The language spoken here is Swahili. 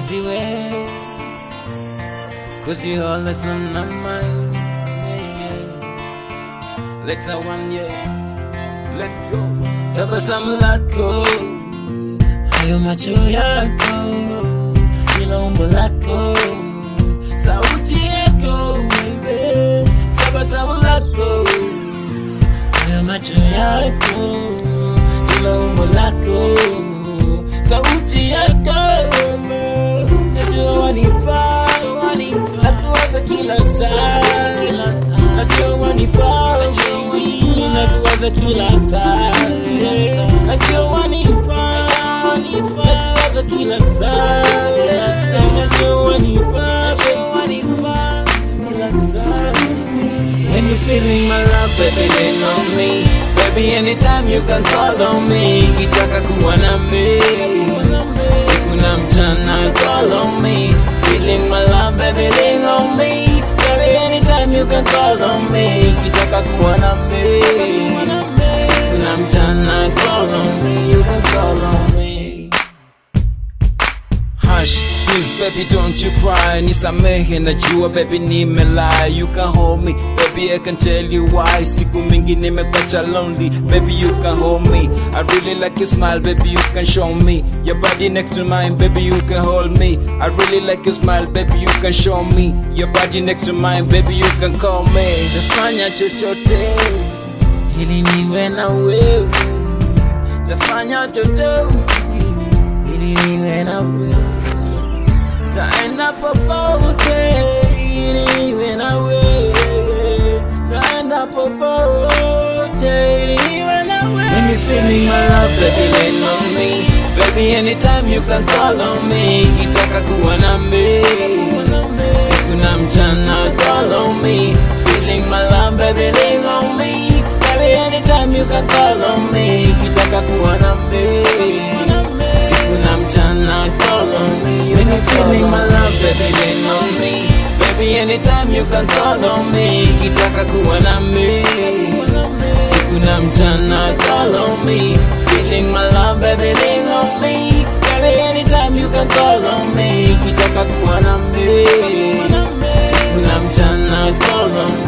easy way, 'cause you always on my mind. Let's one, let's go. Tabasamu lako, hayo macho yako, ilo umbo lako, sauti yako, baby. Tabasamu lako, hayo macho yako, ilo umbo lako, sauti yako, najua wanifaa, nakuwaza kila saa, najua wanifaa, nakuwaza kila saa, najua wanifaa, nakuwaza kila saa, najua wanifaa, kila saa. When you feeling my love, baby, lean on me. Baby, anytime you can call on me. Kitaka kuwa na me, siku na mchana, call on me. Feeling my love, baby, lean on me. Baby, anytime you can call on me. Kitaka kuwa na me, siku na mchana, call on me. You can call on me. Hush, please baby, don't you cry. Nisamehe, najua baby nimelie. You can hold me, baby, I can tell you why. Siku mingi nimekuacha lonely, baby you can hold me. I really like your smile, baby you can show me. Your body next to mine, baby you can hold me. I really like your smile, baby you can show me. Your body next to mine, baby you can call me. Tafanya chochote ili niwe na wewe, tafanya chochote ili niwe na wewe, taenda popote ili niwe na wewe, taenda popote ili niwe na wewe. When you feeling my love, baby, lean on me. Baby, anytime you can call on me. Kitaka kuwa na me, siku na mchana, call on me. Feeling my love, baby, lean on me. Baby, anytime you can call on me. Kitaka kuwa na me, siku na mchana, call on me. When you feeling my love, baby, lean on me. Baby, anytime you can call on me. Kitaka kuwa na me, siku na mchana, call on me. Feeling my love, baby, lean on me. Baby, anytime you can call on me. Kitaka kuwa na me, siku na mchana, call on me.